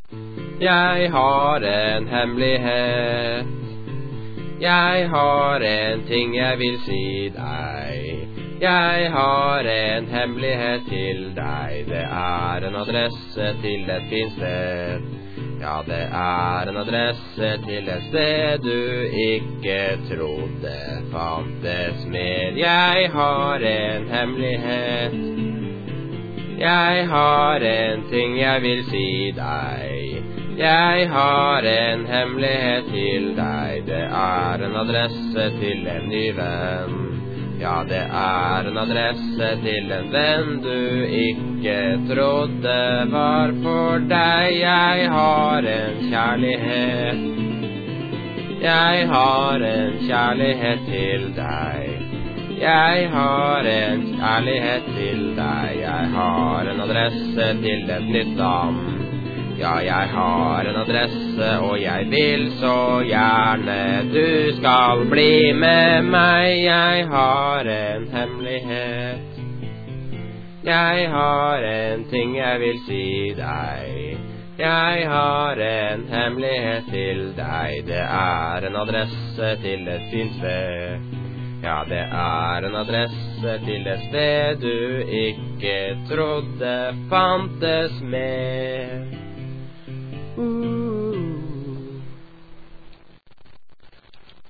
Jeg har en hemmelighet. Jeg har en ting jeg vil si deg. Jeg har en hemmelighet til deg. Det er en adresse til et fint sted. Ja, det er en adresse til et sted du ikke trodde fantes mer. Jeg har en hemmelighet. Jeg har en ting jeg vil si deg. Jeg har en hemmelighet til deg. Det er en adresse til en ny venn. Ja, det er en adresse til en venn du ikke trodde var for deg. Jeg har en kjærlighet. Jeg har en kjærlighet til deg. Jeg har en kjærlighet til deg. Jeg har en adresse til et nytt land. Ja, jeg har en adresse, og jeg vil så gjerne du skal bli med meg. Jeg har en hemmelighet. Jeg har en ting jeg vil si deg. Jeg har en hemmelighet til deg. Det er en adresse til et fint sted. Ja, det er en adresse til et sted du ikke trodde fantes mer.